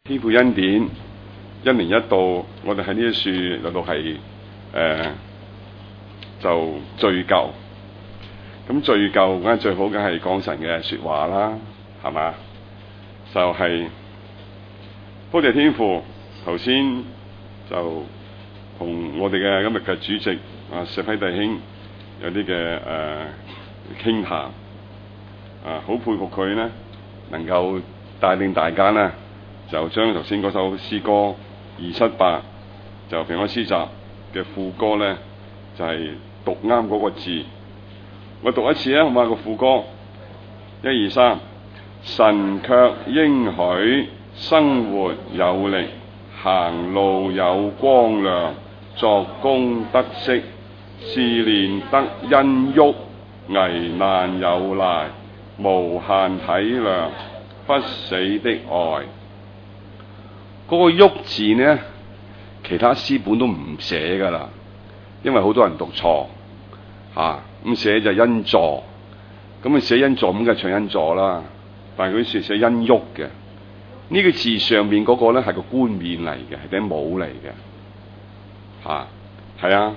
天父恩典，一年一度，我哋喺呢啲樹嚟到係就敘舊。咁敘舊梗係最好，梗係講神嘅說話啦，係嘛？就係多謝天父，頭先就同我哋嘅今日嘅主席石輝弟兄有啲嘅傾談，好佩服佢呢，能夠帶領大家呢，就將頭先嗰首詩歌278就平安詩集嘅副歌呢，就係讀啱嗰個字。我讀一次啊，好嘛？個副歌1、2、3，神卻應許生活有力，行路有光亮，作工得息，試煉得恩沃，危難有賴，無限體諒，不死的愛。嗰個沃字呢，其他詩本都唔寫噶啦，因為好多人讀錯咁寫就恩助，咁佢寫恩助咁梗係唱恩助啦，但係佢寫恩沃嘅呢個字上面嗰個咧係個冠冕嚟嘅，係頂帽嚟嘅係啊。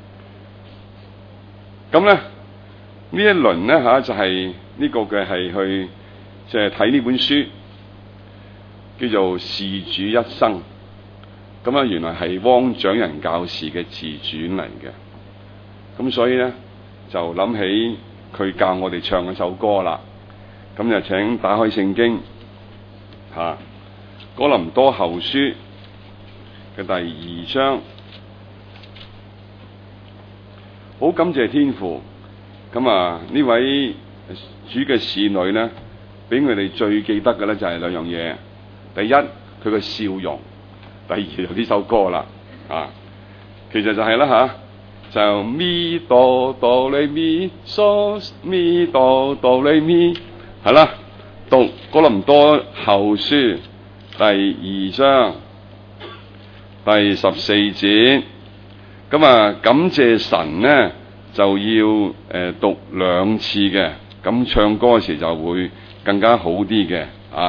咁咧呢一輪咧就係呢個嘅係去即係睇呢本書叫做事主一生，咁原來係汪長仁教士嘅自傳嚟嘅，咁所以咧就諗起佢教我哋唱嗰首歌啦。咁就請打開聖經哥林多後書嘅第2章。好感謝天父，咁呢位主嘅使女呢，俾佢哋最記得嘅咧就係兩樣嘢。第一，佢嘅笑容；第二就呢首歌啦。其實就係啦就咪哆哆唻咪嗦咪哆哆唻咪，係啦，讀哥林多後書第2章第14節。咁感謝神呢，就要讀2次嘅，咁唱歌時就會更加好啲嘅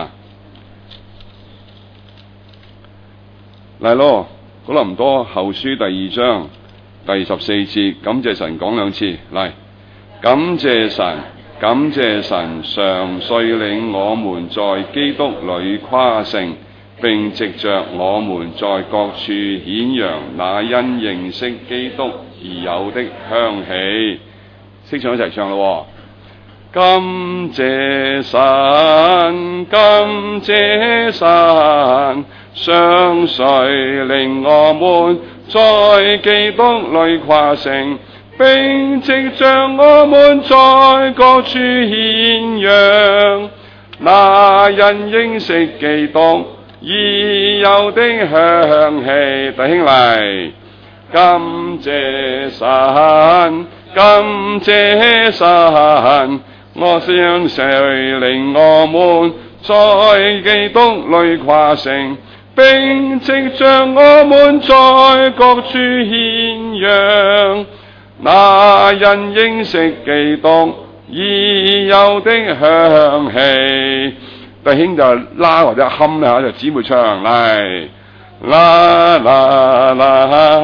嚟咯。哥林多後書第2章第14節，感謝神講2次嚟。感謝神，感謝神，常率領我們在基督裏誇勝，並藉着我們在各處顯揚那因認識基督而有的香氣。識唱一齊唱咯。感謝神，感謝神，常率領我們在基督裏誇勝，並藉着我們在各處顯揚那因認識基督而有的香氣。弟兄嚟，感謝神，感謝神，我想誰令我們在基督裏誇勝，並藉着我們在各處顯揚那因認識基督而有的香氣。弟兄就拉或者哼啦，就姊妹唱嚟，啦啦啦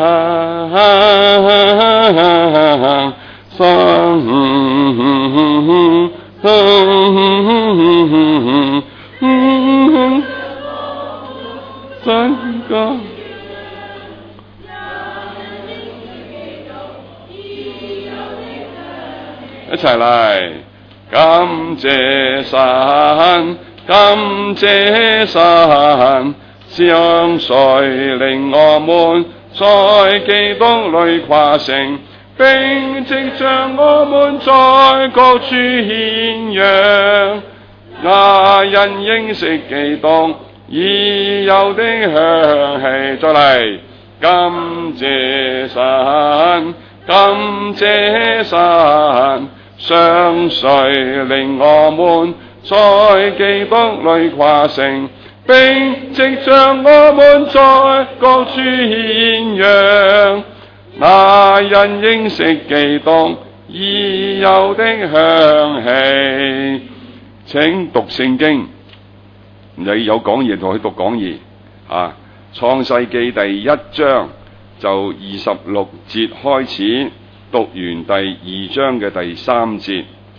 真歌一齊嚟，感謝神，感謝神，常率領我們在基督裏誇勝，並藉着我們在各處顯揚那因認識基督而有的香氣。再嚟，感謝神，感謝神，常率領我們在基督裏誇勝，並藉着我們在各處顯揚那因認識基督而有的香氣。請讀聖經。 你有講義同佢讀講義啊。創世記第1章就26節開始，讀完第2章嘅第3節。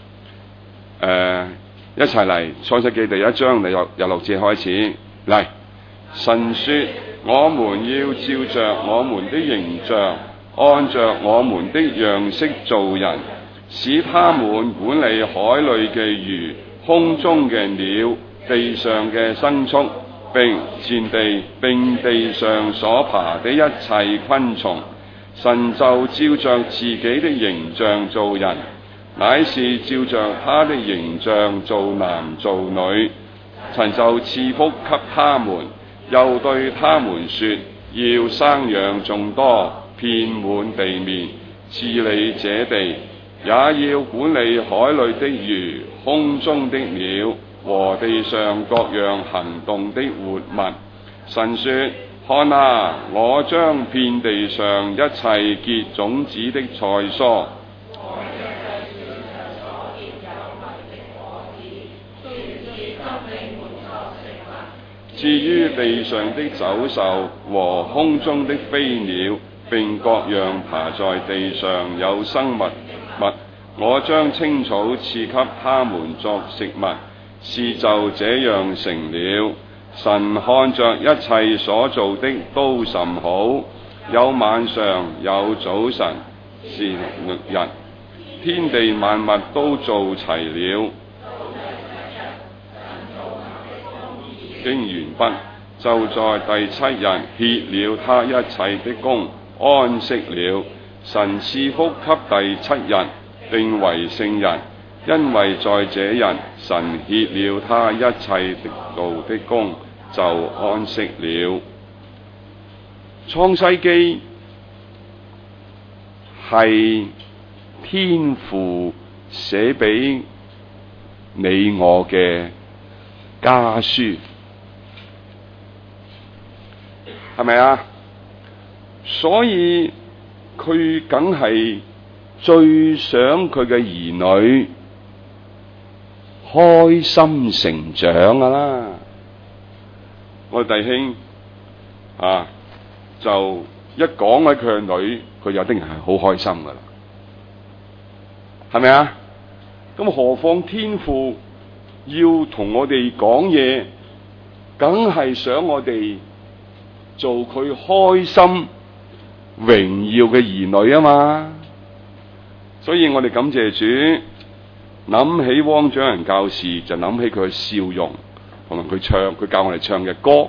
一齊嚟創世記第1章第26節開始嚟。神說：我們要照着我們的形象，按着我們的樣式造人，使他們管理海裏嘅魚、空中嘅鳥、地上嘅牲畜，並全地並地上所爬的一切昆蟲。神就照着自己的形象造人，乃是照着他的形象造男造女。神就賜福給他們，又對他們說：要生養眾多，遍滿地面，治理這地，也要管理海裏的魚、空中的鳥和地上各樣行動的活物。神說：看啊，我將遍地上一切結種子的菜蔬，至於地上的走獸和空中的飛鳥，並各樣爬在地上有生物，我將青草賜給他們作食物。事就這樣成了。神看着一切所做的都甚好，有晚上有早晨，是6日，天地萬物都做齊了。經完畢，就在第7日歇了他一切的工，安息了。神賜福給第7日，定為聖日，因為在這日神歇了他一切做的工，就安息了。創世記係天父寫俾你我嘅家書，係咪啊？所以佢梗係最想佢嘅兒女開心成長㗎啦。我弟兄啊，就一講起佢嘅女，佢就一定係好開心㗎啦，係咪啊？咁何況天父要同我哋講嘢，梗係想我哋做佢開心榮耀嘅兒女啊嘛。所以我哋感謝主，諗起汪長仁教士就諗起佢嘅笑容，同埋佢教我哋唱嘅歌。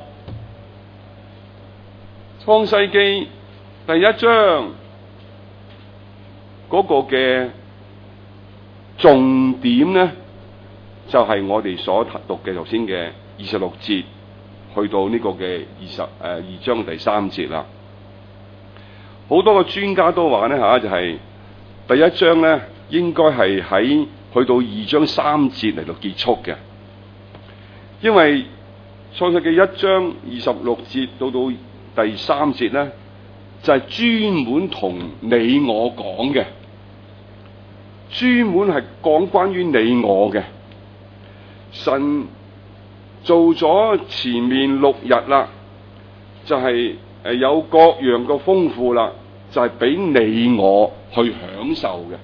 創世記第1章嗰個嘅重點呢，就係我哋所讀嘅頭先嘅26節，去到呢個嘅2章第3節啦。好多個專家都話呢就係第1章呢應該係喺去到2章3節嚟到結束嘅，因為創世記1章26節到第3節呢，就係專門同你我講嘅，專門係講關於你我嘅。神做咗前面6日啦，就係有各樣嘅豐富啦，就係俾你我去享受嘅，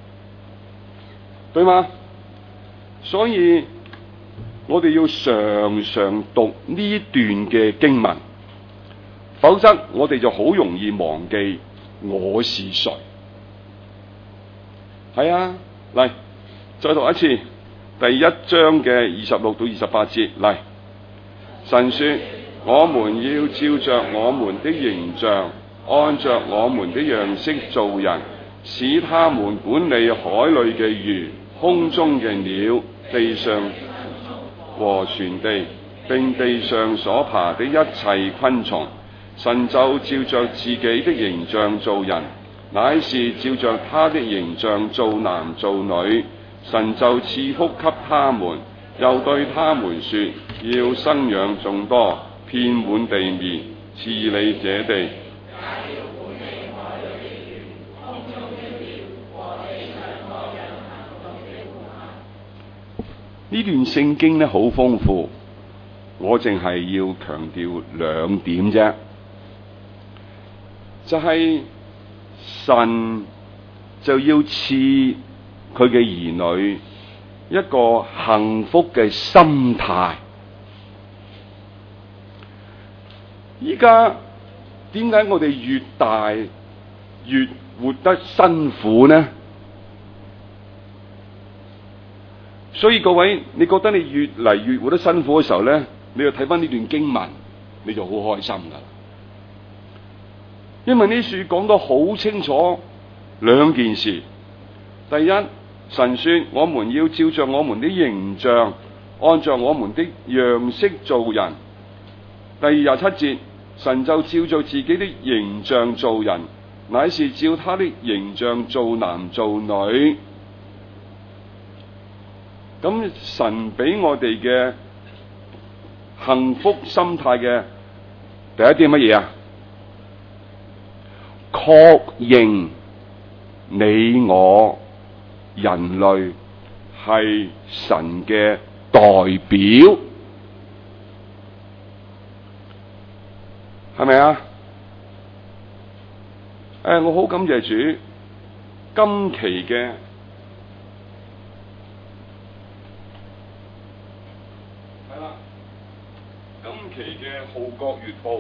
對嗎？所以我哋要常常讀呢段嘅經文，否則我哋就好容易忘記我是誰。係啊，嚟再讀一次第1章嘅26到28節嚟。神說：我們要照着我們的形象，按着我們的樣式造人，使他們管理海裏嘅魚、空中嘅鳥、地上和全地，並地上所爬的一切昆蟲。神就照着自己的形象造人，乃是照着他的形象造男造女。神就賜福給他們，又對他們說：要生養眾多，遍滿地面，治理這地。呢段聖經呢好豐富， 我淨係要強調兩點啫，就係神就要賜佢嘅兒女一個幸福嘅心態。依家點解我哋越大越活得辛苦呢？所以各位，你覺得你越嚟越活得辛苦嘅時候咧，你就睇翻呢段經文，你就好開心噶啦。因為呢書講得好清楚兩件事。第一，神說我們要照着我們的形象，按照我們的樣式做人。第27節，神就照着自己的形象做人，乃是照他的形象做男做女。咁神俾我哋嘅幸福心態嘅第一點乜嘢啊？確認你我人類係神嘅代表，係咪啊？我好感謝主，今期嘅今期嘅《號角月報》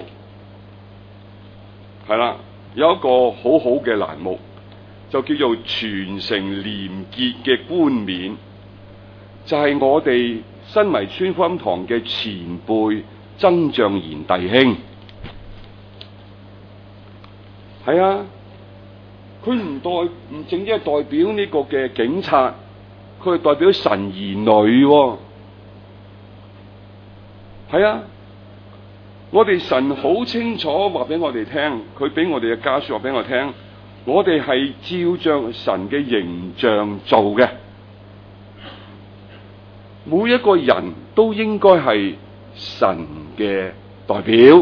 係啦，有一個好好嘅欄目，就叫做傳承廉潔嘅冠冕，就係我哋新圍村福音堂嘅前輩曾象賢弟兄。係啊，佢唔淨止係代表呢個嘅警察，佢係代表神兒女喎。係啊，我哋神好清楚話俾我哋聽，佢俾我哋嘅家書話俾我聽，我哋係照着神嘅形象做嘅。每一個人都應該係神嘅代表，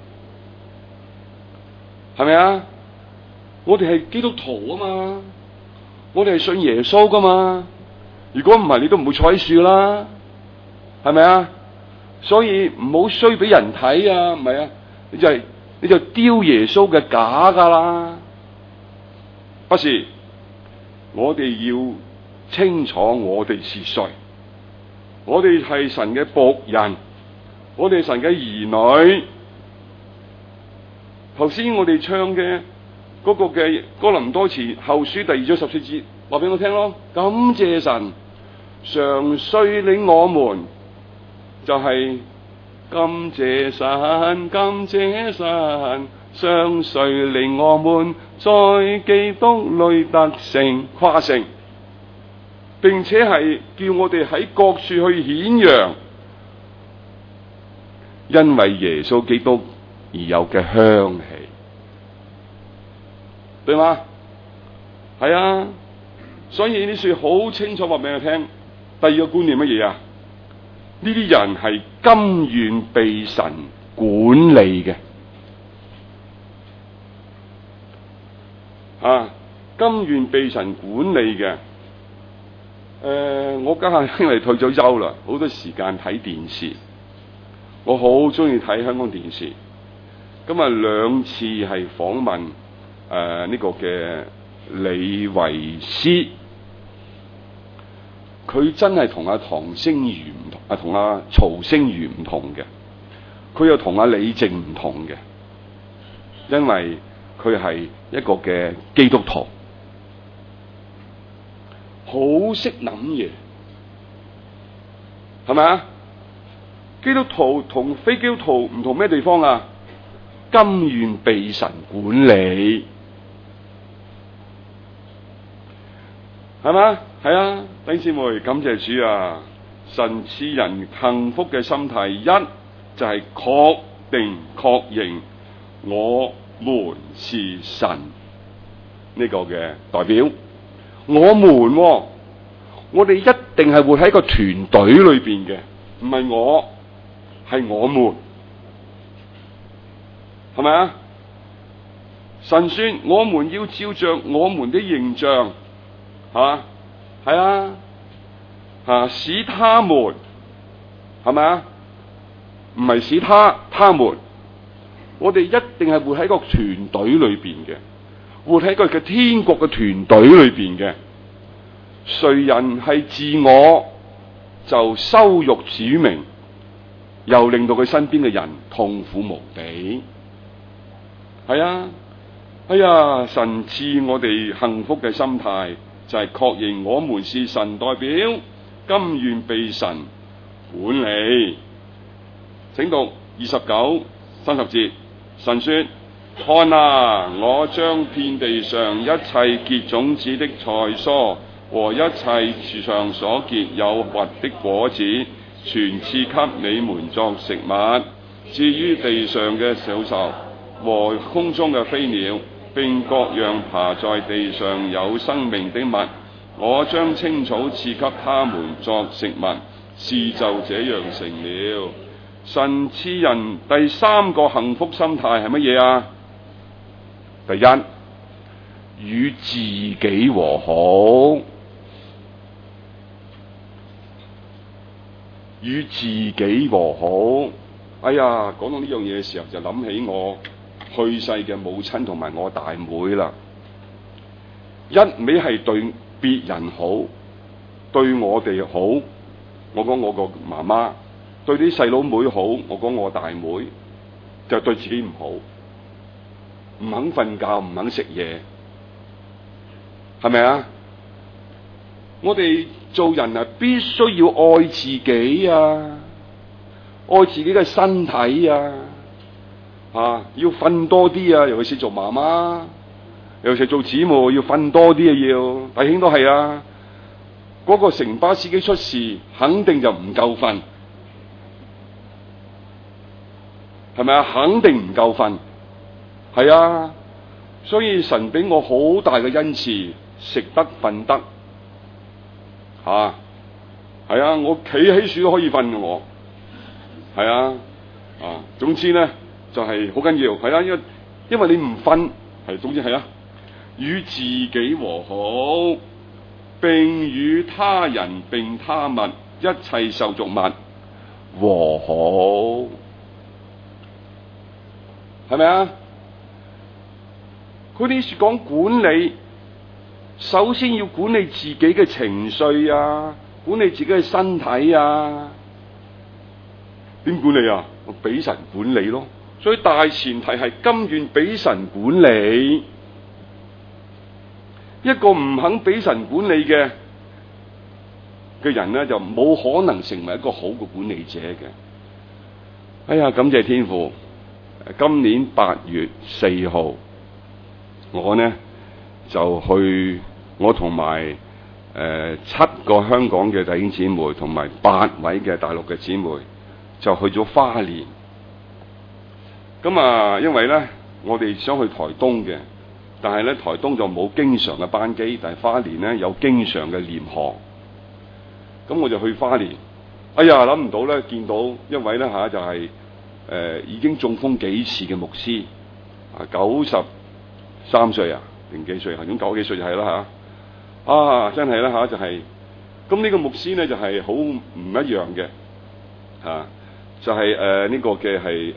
係咪啊？我哋係基督徒啊嘛，我哋係信耶穌噶嘛。如果唔係，你都唔會坐喺樹啦，係咪啊？所以唔好衰俾人睇啊，唔係啊，你就丟耶穌嘅假噶啦。不是，我哋要清楚我哋是誰，我哋係神嘅僕人，我哋係神嘅兒女。頭先我哋唱嘅嗰個嘅哥林多前後書第2章14節，話俾我聽咯。感謝神，常率領我們。就係感謝神，感謝神，常率領我們在基督裏得勝誇勝，並且係叫我哋喺各處去顯揚，因為耶穌基督而有嘅香氣，對嗎？係啊，所以呢書好清楚話俾我聽。第二個觀念乜嘢啊？呢啲人係甘願被神管理嘅，甘願被神管理嘅。我家下因為退咗休啦，好多時間睇電視，我好中意睇香港電視。咁啊2次係訪問呢個嘅李維斯。佢真係同阿唐星如唔同，同阿曹星如唔同嘅。佢又同阿李靖唔同嘅，因為佢係一個嘅基督徒，好識諗嘢，係咪啊？基督徒同非基督徒唔同咩地方啊？甘願被神管理，係嘛？係啊，弟兄姊妹，感謝主啊！神賜人幸福嘅心態，一就係確定確認我們是神呢個嘅代表。我們，我哋一定係活喺個團隊裏邊嘅，唔係我，係我們，係咪啊？神說我們要照着我們的形象，係啊，使他們係咪啊？ 唔係使他們，我哋一定係活喺個團隊裏邊嘅，活喺個嘅天國嘅團隊裏邊嘅。誰人係自我就羞辱主名，又令到佢身邊嘅人痛苦無比。係啊，哎呀，神賜我哋幸福嘅心態，就係確認我們是神代表，甘願被神管理。請讀29、30節，神說：看啊，我將遍地上一切結種子的菜蔬和一切樹上所結有核的果子，全賜給你們作食物。至於地上嘅小獸和空中嘅飛鳥，並各樣爬在地上有生命的物，我將青草賜給他們作食物。事就這樣成了。神賜人第三個幸福心態係乜嘢啊？第一，與自己和好。與自己和好。哎呀，講到呢樣嘢嘅時候，就諗起我去世嘅母親同埋我大妹啦。一味係對別人好，對我哋好，我講我個媽媽，對啲細佬妹好，我講我大妹，就對自己唔好，唔肯瞓覺，唔肯食嘢，係咪啊？我哋做人啊，必須要愛自己啊，愛自己嘅身體啊，要瞓多啲啊，尤其是做媽媽，尤其是做姊妹，要瞓多啲啊，要弟兄都係啊。嗰個城巴司機出事，肯定就唔夠瞓，係咪啊？肯定唔夠瞓，係啊。所以神俾我好大嘅恩賜，食得瞓得。係啊，我企起樹都可以瞓嘅，我係啊，總之咧就係好緊要，係啊，因為你唔瞓，係總之係啊，與自己和好，並與他人並他物一切受造物和好，係咪啊？佢哋講管理。首先要管理自己嘅情緒啊，管理自己嘅身體啊。點管理啊？我俾神管理咯。所以大前提係甘願俾神管理。一個唔肯俾神管理嘅人咧，就冇可能成為一個好嘅管理者嘅。哎呀，感謝天父！今年8月4號，我呢就去。我同埋7個香港嘅弟兄姊妹，同埋8位嘅大陸嘅姊妹，就去咗花蓮。咁啊，因為咧我哋想去台東嘅，但係咧台東就冇經常嘅班機，但係花蓮咧有經常嘅廉航。咁我就去花蓮。哎呀，諗唔到咧，見到一位咧就係已經中風幾次嘅牧師，93歲啊定幾歲？係咁90幾歲就係啦真係啦就係、是，咁呢個牧師咧就係好唔一樣嘅，就係呢個嘅係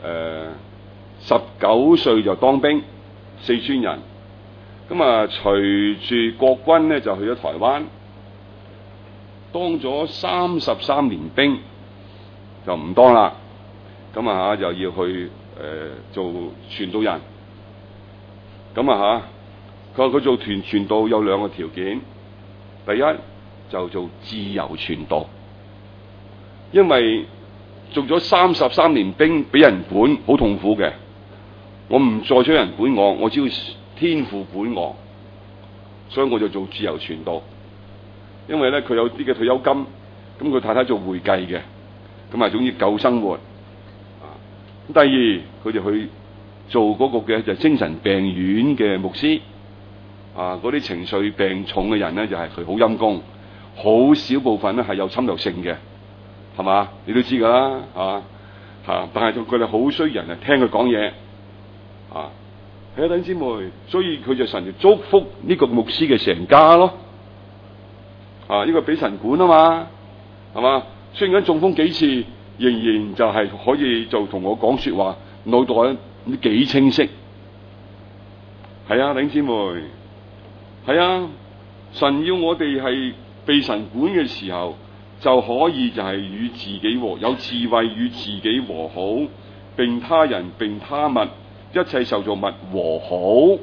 19歲就當兵，四川人，咁啊隨住國軍咧就去咗台灣，當咗33年兵就唔當啦，咁啊就要去做傳道人，咁啊佢話佢做傳道有2個條件。第一就做自由傳道，因為做咗33年兵俾人管，好痛苦嘅。我唔再想人管我，我只要天父管我，所以我就做自由傳道。因為咧佢有啲嘅退休金，咁佢太太做會計嘅，咁啊總之夠生活。第二佢就去做嗰個嘅就精神病院嘅牧師。嗰啲情緒病重嘅人咧，就係佢好陰功，好少部分咧係有侵略性嘅，係嘛？你都知㗎啦，但係佢哋好需要人嚟聽佢講嘢，係啊，弟兄姊妹，所以佢就神就祝福呢個牧師嘅成家咯，呢個俾神管啊嘛，係嘛？雖然中風幾次， 仍然就係可以就同我講說話，腦袋唔知幾清晰。係啊，弟兄姊妹，係啊，神要我哋係被神管嘅時候，就可以就係與自己有智慧，與自己和好，並他人並他物一切受造物和好。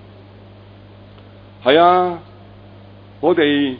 係啊，我哋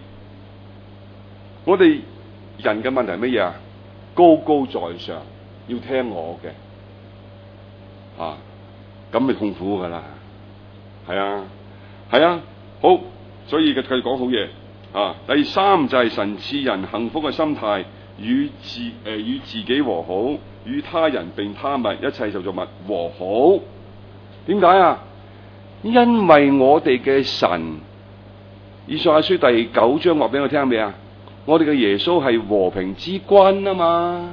人嘅問題係乜嘢啊？高高在上，要聽我嘅，咁咪痛苦噶啦。係啊，係啊，好，所以繼續講好嘢。第三就係神賜人幸福嘅心態，與自己和好，與他人並他物一切受造物和好。點解啊？因為我哋嘅神，以賽亞書第9章話俾我聽咩啊？我哋嘅耶穌係和平之君啊嘛，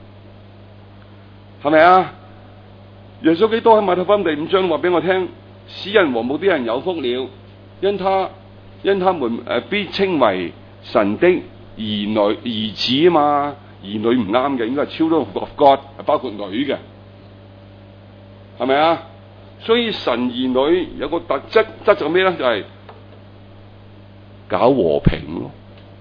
係咪啊？耶穌基督喺馬太福音第5章話俾我聽，使人和睦啲人有福了，因他們必稱為神的兒子啊嘛。兒女唔啱嘅，應該係 children of God， 包括女嘅，係咪啊？所以神兒女有個特質就咩咧？就係搞和平咯，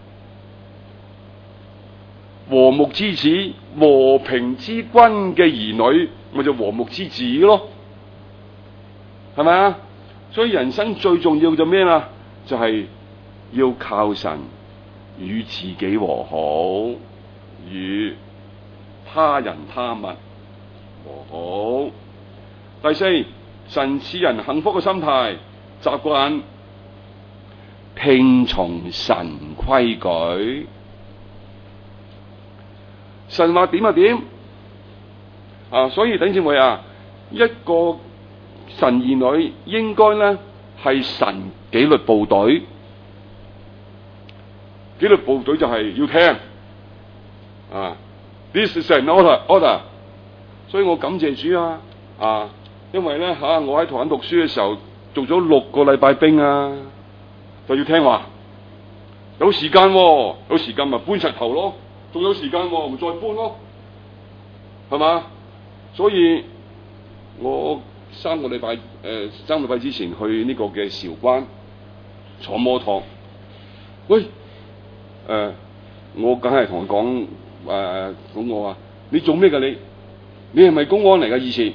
和睦之子，和平之君嘅兒女，咪就和睦之子咯，係咪啊？所以人生最重要就咩啦？就係要靠神與自己和好，與他人他物和好。第四，神賜人幸福嘅心態，習慣聽從神規矩。神話點就點所以弟兄姊妹啊，一個神兒女應該咧係神紀律部隊。紀律部隊就係要聽This is an order。所以我感謝主因為咧我喺台灣讀書嘅時候做咗6個禮拜兵就要聽話。有時間咪搬石頭咯，仲有時間咪再搬咯，係嘛？所以我3個禮拜之前去呢個嘅韶關坐摩托，喂，我梗係同佢講咁我話你做咩㗎你？你係咪公安嚟㗎以前？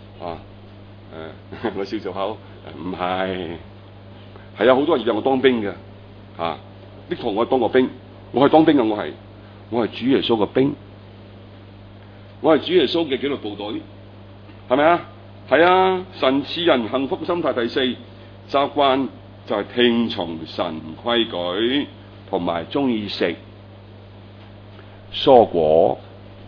我笑笑口，唔係，係啊，好多人以為我當兵嘅，呢堂我當過兵，我係當兵嘅，我係主耶穌嘅兵，我係主耶穌嘅紀律部隊，係咪啊？係啊，神賜人幸福嘅心態。第四，習慣就係聽從神規矩，同埋中意食蔬果，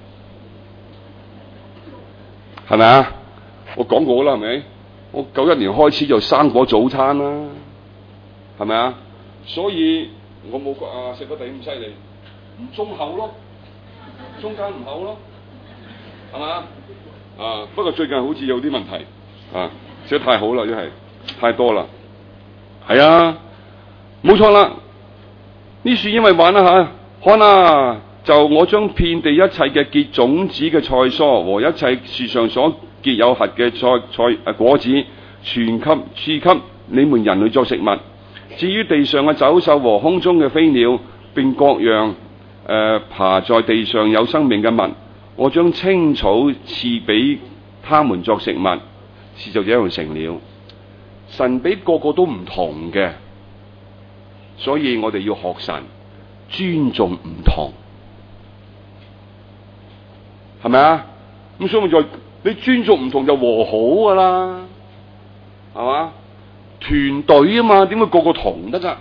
係咪啊？我講過啦，係咪？我91年開始就生果早餐啦，係咪啊？所以我冇食得咁犀利，唔中厚咯，中間唔厚咯，係嘛？不過最近好似有啲問題食得太好啦，真係太多啦。係啊，冇錯啦。呢樹因為玩啦看就我將遍地一切嘅結種子嘅菜蔬和一切樹上所結有核嘅菜果子，全賜給你們人類作食物。至於地上嘅走獸和空中嘅飛鳥，並各樣爬在地上有生命嘅物，我將青草賜俾他們作食物。事就這樣成了。神俾個個都唔同嘅，所以我哋要學神尊重唔同，係咪啊？咁所以你尊重唔同就和好噶啦，係嘛？團隊啊嘛，點會個個同得噶？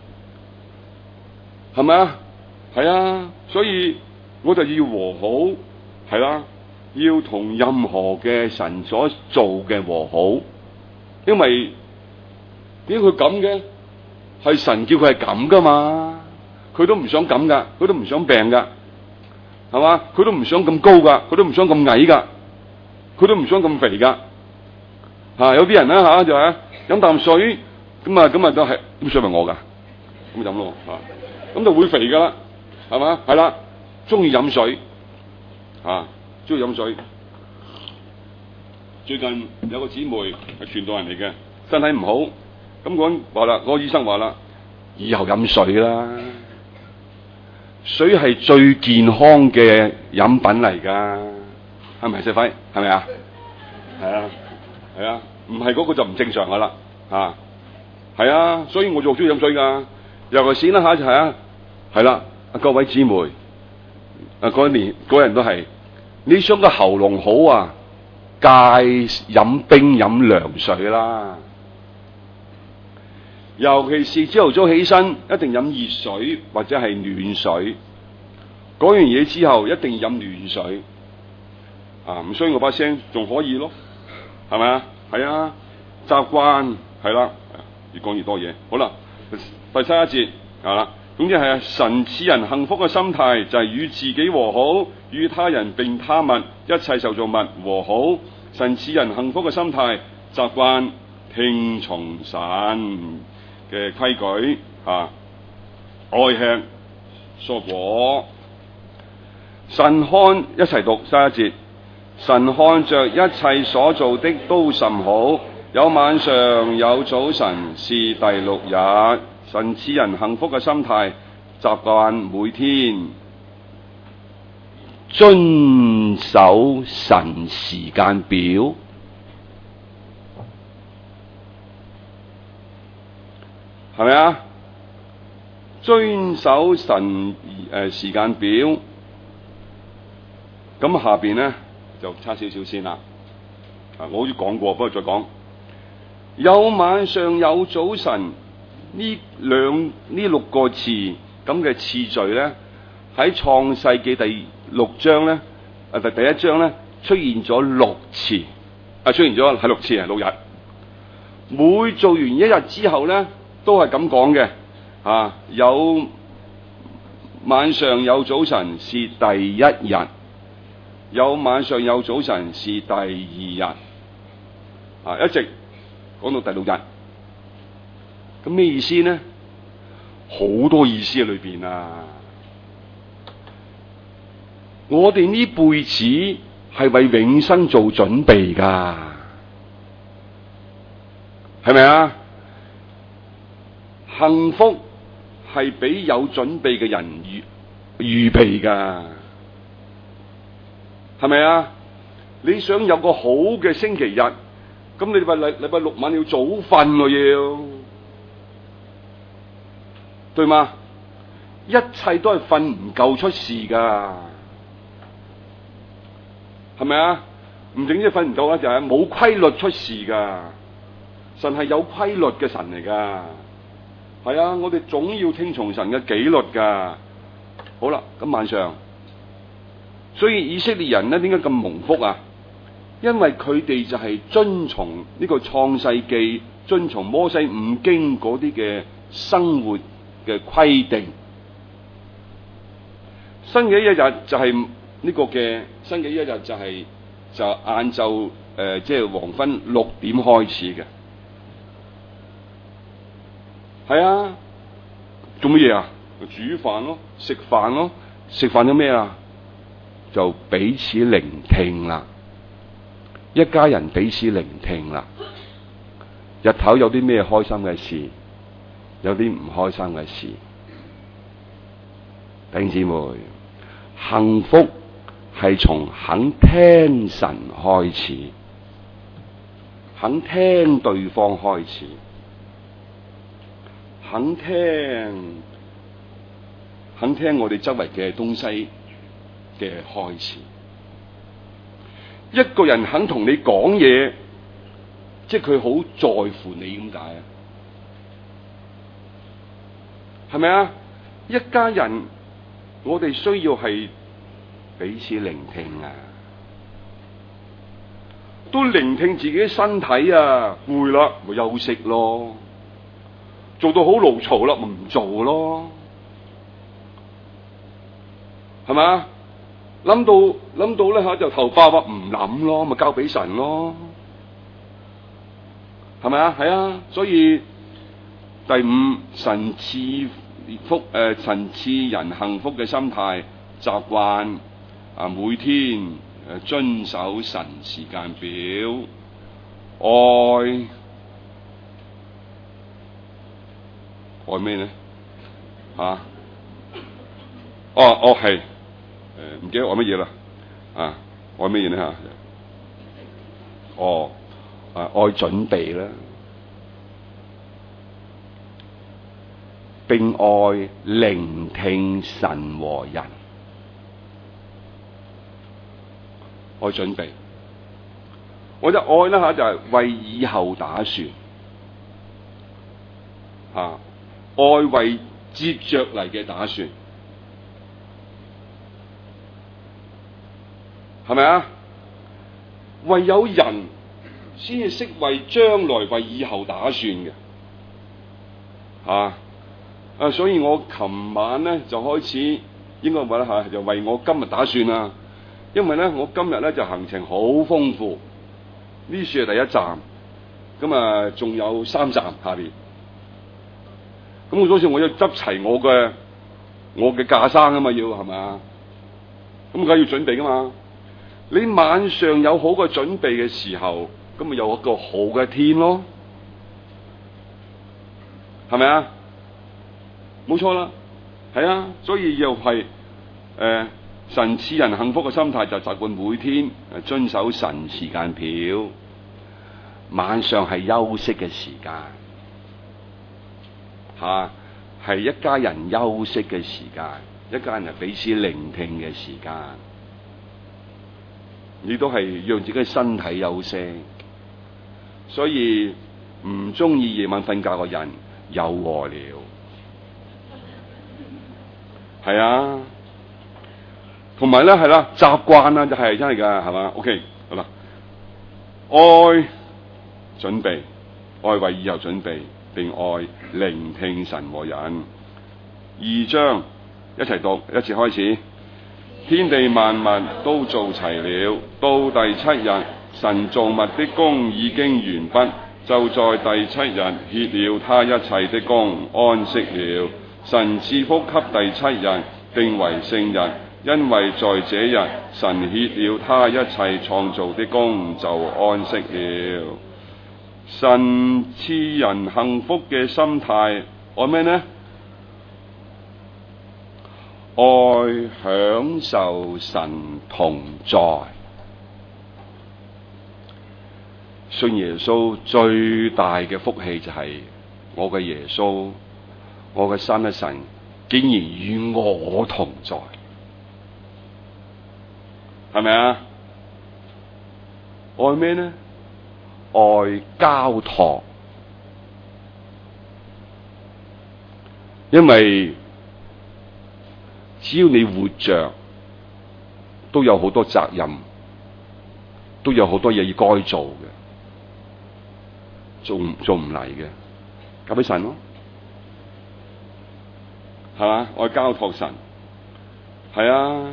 係咪啊？係啊，所以我就要和好，係啦，要同任何嘅神所做嘅和好，因為點解佢咁嘅？係神叫佢係咁噶嘛，佢都唔想咁噶，佢都唔想病噶，係嘛？佢都唔想咁高噶，佢都唔想咁矮噶，佢都唔想咁肥噶。有啲人咧就係飲啖水咁啊都係咁水咪我噶，咁飲咯咁就會肥噶啦，係嘛？係啦，中意飲水中意飲水。最近有個姊妹係傳道人嚟嘅，身體唔好，咁講話啦，嗰個醫生話啦，以後飲水啦，水係最健康嘅飲品嚟㗎，係咪？石輝係咪啊？係啊，係啊，唔係嗰個就唔正常㗎啦，係啊，所以我就好中意飲水㗎，尤其是啦嚇就係啦，各位姊妹，嗰人都係，你想個喉嚨好啊？戒飲冰飲涼水啦，尤其是朝頭早起身一定飲熱水或者係暖水，講完嘢之後一定飲暖水，咁所以我把聲仲可以咯，係咪啊？係啊，習慣係啦，越講越多嘢。好啦，第三一節啦，總之係神賜人幸福嘅心態就係與自己和好，與他人並他物一切受造物和好。神賜人幸福嘅心態，習慣聽從神嘅規矩，愛吃蔬果。神看一齊讀31節，神看着一切所做的都甚好，有晚上有早晨，是第6日。神賜人幸福嘅心態，習慣每天遵守神時間表，係咪啊？遵守神時間表，咁下邊咧就差少少先啦。我好似講過，不過再講。有晚上有早晨，呢6個字咁嘅次序咧，喺創世記第6章咧，第1章咧出現咗6次，出現咗係6次係6日。每做完1日之後咧，都係咁講嘅，有晚上有早晨是第1日，有晚上有早晨是第2日，一直講到第6日。咁咩意思呢？好多意思喺裏邊啊！我哋呢輩子係為永生做準備噶，係咪啊？幸福係俾有準備嘅人預備噶，係咪啊？你想有個好嘅星期日，咁你禮拜6晚要早瞓喎，要對嗎？一切都係瞓唔夠出事噶。係咪啊？唔整即瞓唔到啊！就係冇規律出事噶。神係有規律嘅神嚟噶。係啊，我哋總要聽從神嘅紀律噶。好啦，咁晚上，所以以色列人咧點解咁蒙福啊？因為佢哋就係遵從呢個創世記，遵從摩西五經嗰啲嘅生活嘅規定。新嘅一日就係呢個嘅新嘅一日就晏晝即係黃昏6點開始嘅，係啊，做乜嘢啊？煮飯咯，食飯咯，食飯咗咩啊？就彼此聆聽啦，一家人彼此聆聽啦。日頭有啲咩開心嘅事，有啲唔開心嘅事，弟兄姊妹，幸福係從肯聽神開始，肯聽對方開始，肯聽我哋周圍嘅東西嘅開始。一個人肯同你講嘢，即係佢好在乎你咁解啊？係咪啊？一家人，我哋需要係彼此聆聽啊，都聆聽自己身體啊，攰啦咪休息咯，做到好勞嘈啦咪唔做咯，係咪啊？諗到咧吓就頭髮話唔諗咯，咪交俾神咯，係咪啊？係啊，所以第5，神賜人幸福嘅心態，習慣每天遵守神時間表，愛咩呢？係唔記得愛乜嘢啦？愛乜嘢呢？愛準備啦，並愛聆聽神和人。愛準備，我就愛啦就係為以後打算，愛為接着嚟嘅打算，係咪啊？唯有人先至識為將來、為以後打算嘅，所以我琴晚咧就開始應該話啦就為我今日打算啦。因為咧，我今日咧就行程好豐富，呢處係第一站，咁仲有3站下邊。咁我嗰時我要執齊我嘅架生啊嘛，要係咪啊？咁梗係要準備噶嘛。你晚上有好嘅準備嘅時候，咁咪有一個好嘅天咯，係咪啊？冇錯啦，係啊，所以又係神賜人幸福嘅心態就習慣每天遵守神時間表，晚上係休息嘅時間，係一家人休息嘅時間，一家人係彼此聆聽嘅時間，你都係讓自己身體休息。所以唔中意夜晚瞓覺嘅人有禍了，係啊。同埋咧係啦，習慣啦就係真係噶，係嘛 ？OK， 好啦，愛準備，愛為以後準備，並愛聆聽神和人。2章一齊讀，一次開始。天地萬物都做齊了，到第7日，神造物的工已經完畢，就在第7日歇了他一切的工，安息了。神賜福給第7日，定為聖日。因為在這日，神歇了他一切創造的工，就安息了。神賜人幸福嘅心態，愛咩呢？愛享受神同在。信耶穌最大嘅福氣就係我嘅耶穌，我嘅三一神竟然與我同在。係咪啊？愛咩呢？愛交託，因為只要你活着，都有好多責任，都有好多嘢要該做嘅，做唔嚟嘅，交俾神咯，係嘛？愛交託神，係啊。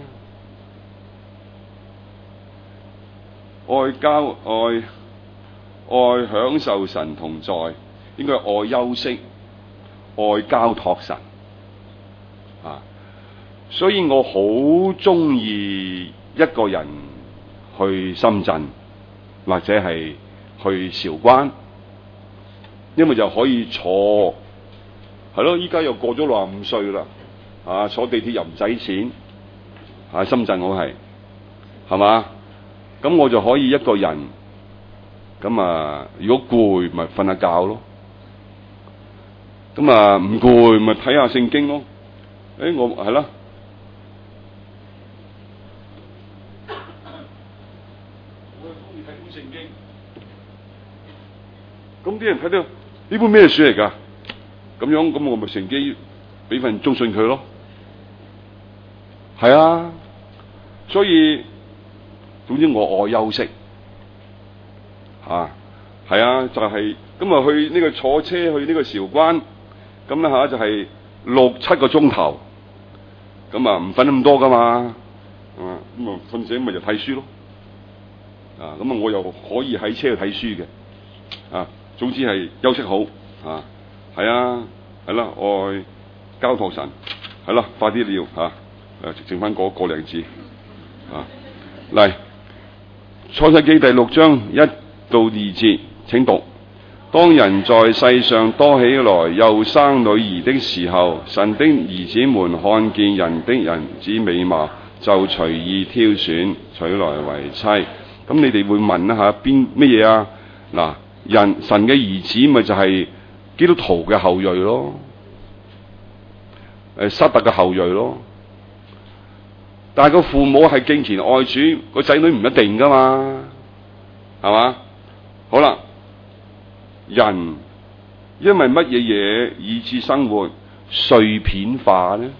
愛享受神同在，應該愛休息，愛交託神所以我好中意一個人去深圳或者係去韶關，因為就可以坐，係咯，依家又過咗65歲啦，坐地鐵又唔使錢，深圳我係嘛？咁我就可以一個人，咁如果攰咪瞓下覺咯，咁唔攰咪睇下聖經咯。我係啦，我係中意睇本聖經。咁啲人睇到呢本咩書嚟㗎？咁我咪乘機俾份忠信佢咯。係啊，所以。總之我愛休息，係啊，就係咁去呢個坐車去呢個韶關，咁咧就係6-7個鐘頭，咁唔瞓咁多噶嘛，咁瞓醒咪就睇書咯，咁我又可以喺車度睇書嘅，總之係休息好，係啊，係啦，愛交託神，係啦，快啲了，剩翻個零字。 啊，嚟創世記第6章1到2節，請讀。當人在世上多起來，又生女兒的時候，神的兒子們看見人的人子美貌，就隨意挑選，取來為妻。咁你哋會問一下乜嘢啊？嗱，神嘅兒子咪就係基督徒嘅後裔咯，撒特嘅後裔咯。但係個父母係敬虔愛主，個仔女唔一定噶嘛，係嘛？好啦。人因為乜嘢嘢以致生活碎片化呢？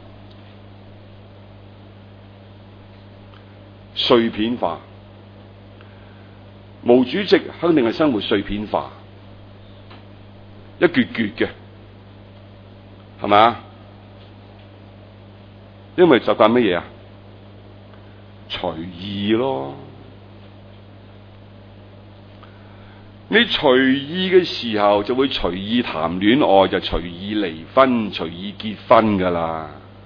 碎片化，毛主席肯定係生活碎片化，一橛橛嘅，係咪啊？因為習慣乜嘢啊？隨意咯。你隨意嘅時候就會隨意談戀愛，就隨意離婚，隨意結婚噶啦。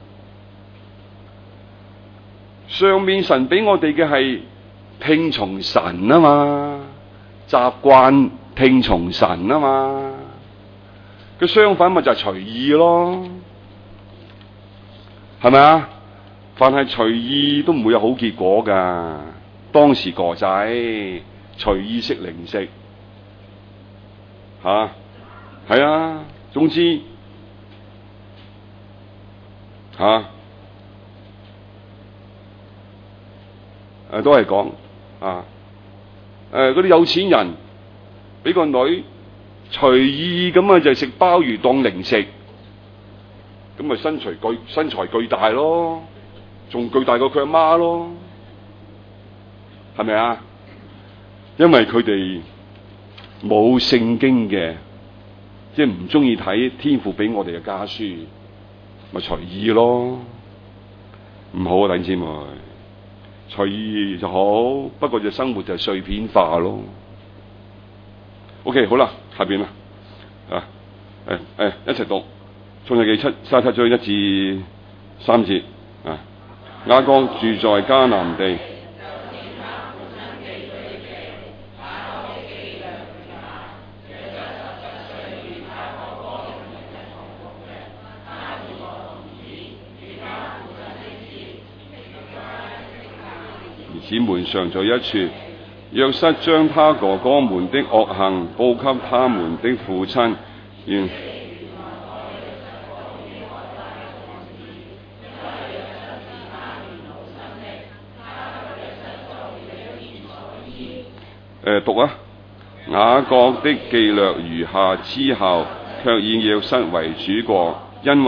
上面神俾我哋嘅係聽從神啊嘛，習慣聽從神啊嘛。佢相反咪就係隨意咯，係咪啊？凡係隨意都唔會有好結果噶。當時個仔隨意食零食。係啊，總之都係講嗰啲有錢人俾個女隨意咁啊，就食鮑魚當零食，咁咪身材巨大咯，仲巨大過佢阿媽咯，係咪啊？因為佢哋冇聖經嘅，即係唔中意睇天父俾我哋嘅家書，咪隨意咯，唔好啊，弟兄姊妹，隨意就好，不過就生活就碎片化咯。OK， 好啦，下邊啦，一齊讀創世記37章1至3節啊。雅各住在迦南地。兒子們常在一處，約瑟將他哥哥們的惡行報給他們的父親，讀啊！雅各的記略如下：之後卻以約瑟為主過，因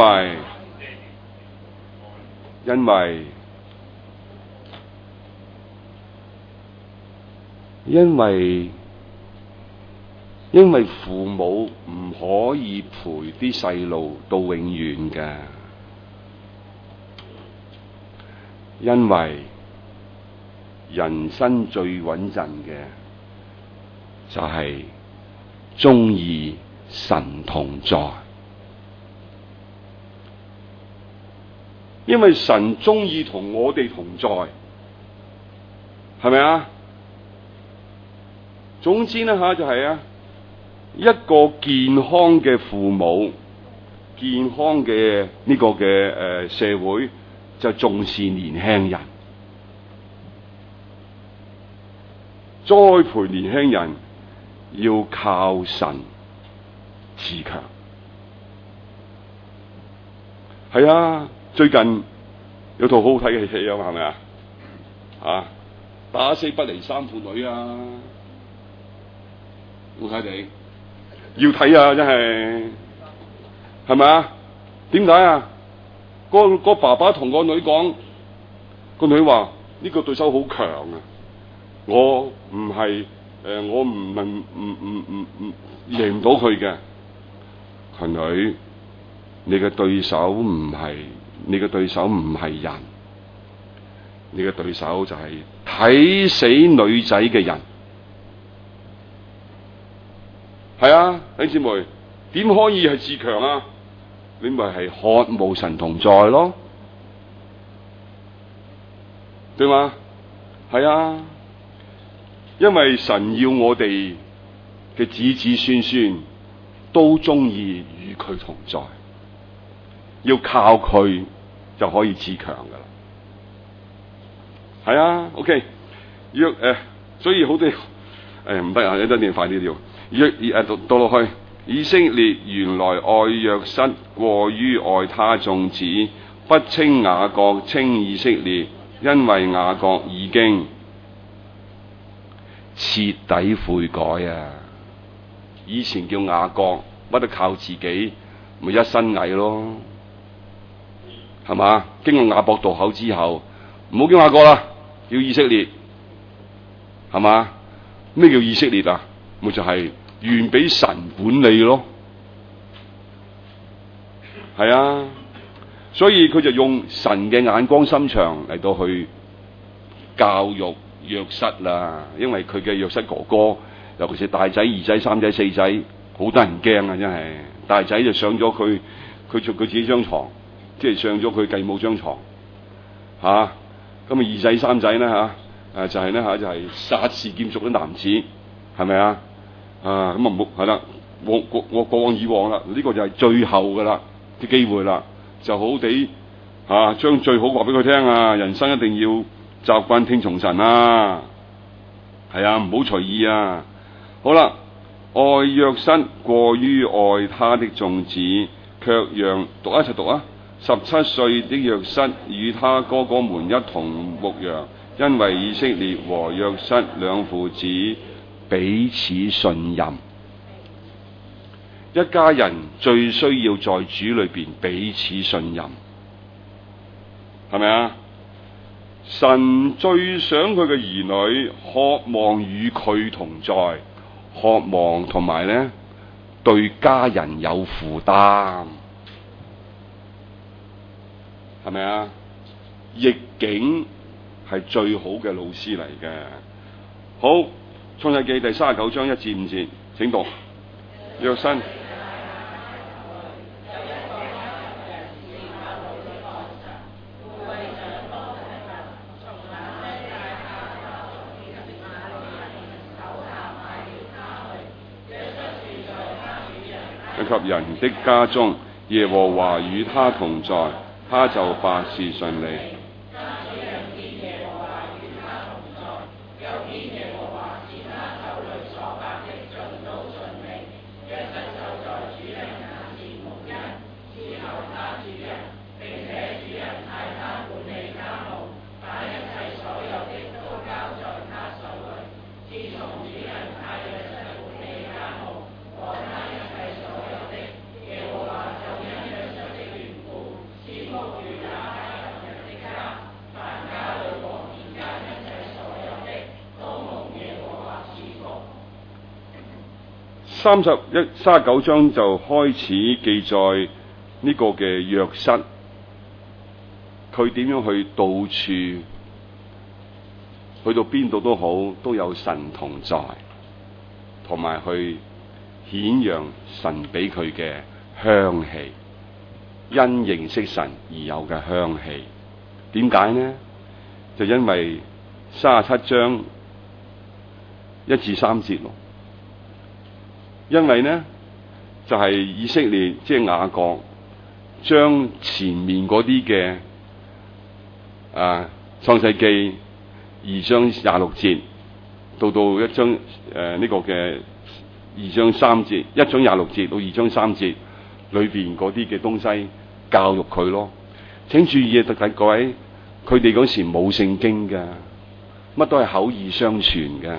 為父母唔可以陪啲細路到永遠嘅，因為人生最穩陣嘅就係鍾意神同在，因為神鍾意同我哋同在，係咪啊？總之呢就係一個健康嘅父母，健康嘅呢個嘅社會就重視年輕人，栽培年輕人要靠神自強。係啊，最近有套好好睇嘅戲啊嘛，係咪啊？打死不離3父女啊！好睇地，要睇啊！真係咪啊？點解啊？個爸爸同個女講，個女話呢個對手好強啊！我唔係我唔能唔贏唔到佢嘅。個女，你嘅對手唔係人，你嘅對手就係睇死女仔嘅人。係啊，弟兄姊妹，點可以係自強啊？你咪係渴慕神同在咯，對嘛？ 係啊，因為神要我哋嘅子子孫孫都中意與佢同在，要靠佢就可以自強噶啦。係啊 ，OK， 所以好多唔得啊，一定快啲要讀落去。以色列原來愛約瑟過於愛他眾子，不稱雅各，稱以色列，因為雅各已經徹底悔改啊！以前叫雅各，乜都靠自己，咪一身蟻咯，係嘛？經過雅博渡口之後，唔好叫雅各啦，叫以色列，係嘛？咩叫以色列啊？咪就係原俾神管理咯，係啊，所以佢就用神嘅眼光心腸嚟到去教育約瑟啦，因為佢嘅約瑟哥哥，尤其是大仔、二仔、三仔、四仔，好得人驚啊！真係大仔就上咗佢自己張床，即係上咗佢繼母張床，咁啊二仔三仔咧就係咧就係殺士劍族嘅男子，係咪啊？咁啊冇係啦，我過往以往啦，呢個就係最後噶啦啲機會啦，就好地將最好話俾佢聽啊！人生一定要習慣聽從神啊，係啊，唔好隨意啊！好啦，愛約瑟過於愛他的眾子，卻讓一齊讀啊！17歲的約瑟與他哥哥們一同牧羊，因為以色列和約瑟兩父子彼此信任。一家人最需要在主裏邊彼此信任，係咪啊？神最想佢嘅兒女渴望與佢同在，渴望同埋咧對家人有負擔，係咪啊？逆境係最好嘅老師嚟嘅。好，創世記第39章1至5節，請讀。約瑟及人的家中，耶和華與他同在，他就百事順利。39章就開始記載呢個嘅約瑟，佢點樣去到處，去到邊度都好，都有神同在，同埋去顯揚神俾佢嘅香氣，因認識神而有嘅香氣。點解呢？就因為37章1至3節咯。因為呢，就係以色列即係雅各將前面嗰啲嘅創世記2章26節到1章呢個嘅2章3節，1章26節到2章3節裏邊嗰啲嘅東西教育佢咯。請注意啊，各位，佢哋嗰時冇聖經噶，乜都係口耳相傳噶。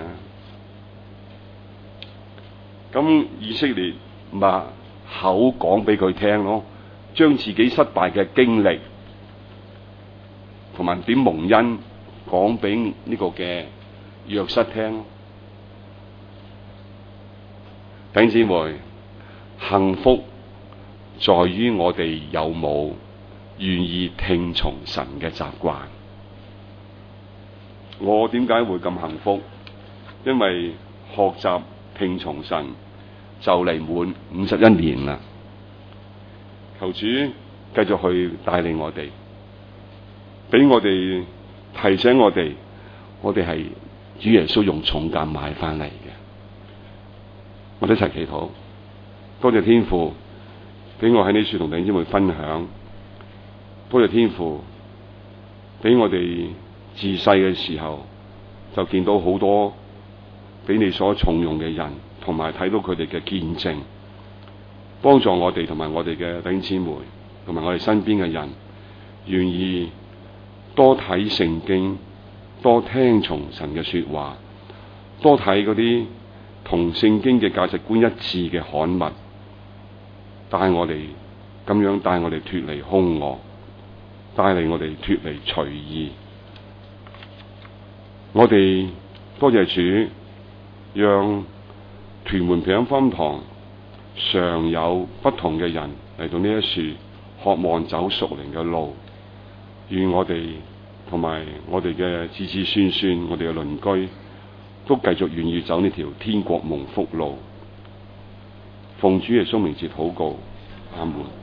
咁以色列咪口講俾佢聽咯，將自己失敗嘅經歷同埋點蒙恩講俾呢個嘅約瑟聽咯。弟兄姊妹，幸福在於我哋有冇願意聽從神嘅習慣。我點解會咁幸福？因為學習聽從神就嚟滿51年啦。求主繼續去帶領我哋，俾我哋提醒我哋， 我哋係主耶穌用重價買翻嚟嘅。我哋一齊祈禱，多謝天父俾我喺呢處同弟兄姊妹分享，多謝天父俾我哋自細嘅時候就見到好多俾你所重用嘅人，同埋睇到佢哋嘅見證，幫助我哋同埋我哋嘅弟兄姊妹同埋我哋身邊嘅人，願意多睇聖經，多聽從神嘅說話，多睇嗰啲同聖經嘅價值觀一致嘅刊物，帶我哋脫離兇惡，帶嚟我哋脫離隨意。我哋多謝主，讓屯門平安福音堂常有不同嘅人嚟到呢一處，渴望走屬靈嘅路。願我哋同埋我哋嘅子子孫孫，我哋嘅鄰居都繼續願意走呢條天國蒙福路。奉主耶穌名字禱告，阿門。